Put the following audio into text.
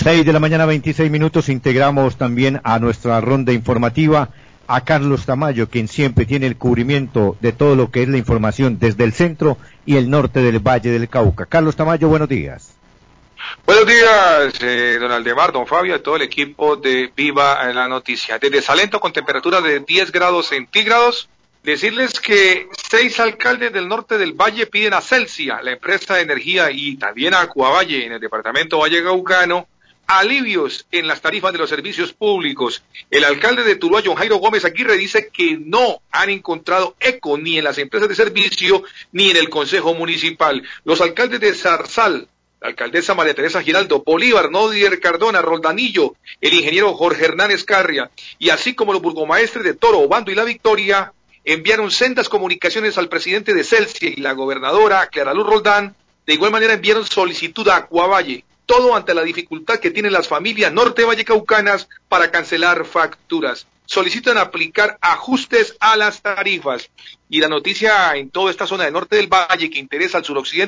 6 de la mañana, 26 minutos. Integramos también a nuestra ronda informativa a Carlos Tamayo, quien siempre tiene el cubrimiento de todo lo que es la información desde el centro y el norte del Valle del Cauca. Carlos Tamayo, buenos días. Buenos días, don Aldemar, don Fabio, a todo el equipo de Viva la Noticia. Desde Salento, con temperatura de 10 grados centígrados, decirles que 6 alcaldes del norte del Valle piden a Celsia, la empresa de energía, y también a Acuavalle, en el departamento vallecaucano, alivios en las tarifas de los servicios públicos. El alcalde de Tuluá, John Jairo Gómez Aguirre, dice que no han encontrado eco ni en las empresas de servicio ni en el Consejo Municipal. Los alcaldes de Zarzal, la alcaldesa María Teresa Giraldo, Bolívar, Nodier Cardona, Roldanillo, el ingeniero Jorge Hernán Escarria, y así como los burgomaestres de Toro, Obando y La Victoria, enviaron sendas comunicaciones al presidente de Celsia y la gobernadora Clara Luz Roldán. De igual manera enviaron solicitud a Acuavalle, todo ante la dificultad que tienen las familias norte vallecaucanas para cancelar facturas. Solicitan aplicar ajustes a las tarifas. Y la noticia en toda esta zona del norte del Valle que interesa al suroccidente